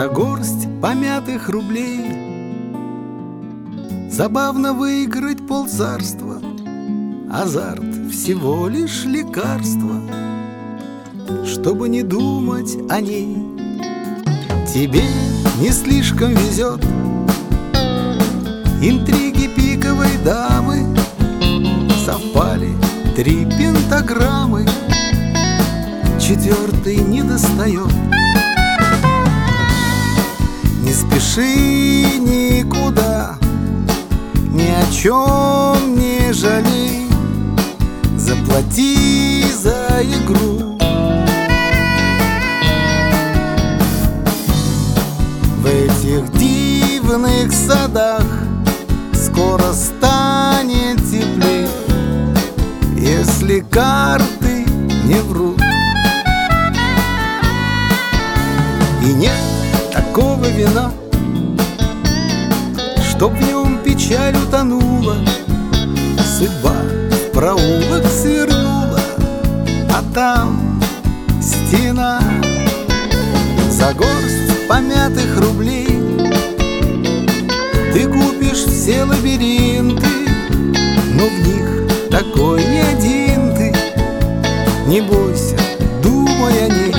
горсть помятых рублей забавно выиграть полцарства. Азарт всего лишь лекарство, чтобы не думать о ней. Тебе не слишком везет, интриги пиковой дамы совпали 3 пентаграммы, 4-й не достает. Не спеши никуда, ни о чем не жалей, заплати за игру. В этих дивных садах скоро станет теплей, если карты не врут. И нет такого вина, чтоб в нем печаль утонула, судьба в проулок свернула, а там стена. За горсть помятых рублей ты купишь все лабиринты, но в них такой не один ты. Не бойся, думай о ней.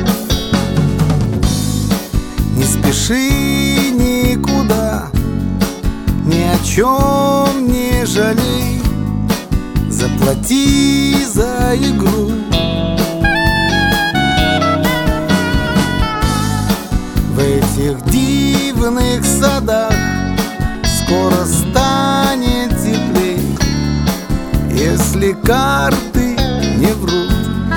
Не спеши никуда, ни о чем не жалей, заплати за игру. В этих дивных садах скоро станет теплей, если карты не врут.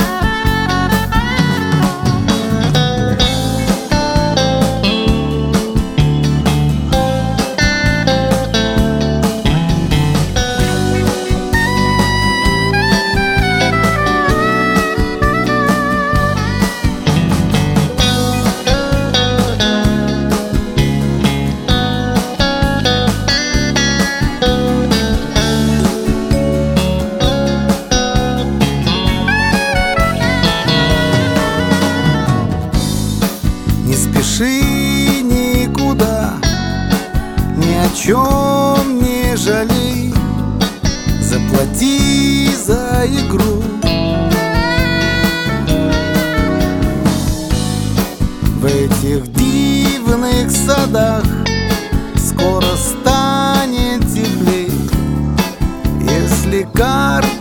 Не спеши никуда, ни о чем не жалей, заплати за игру. В этих дивных садах скоро станет теплей, если карты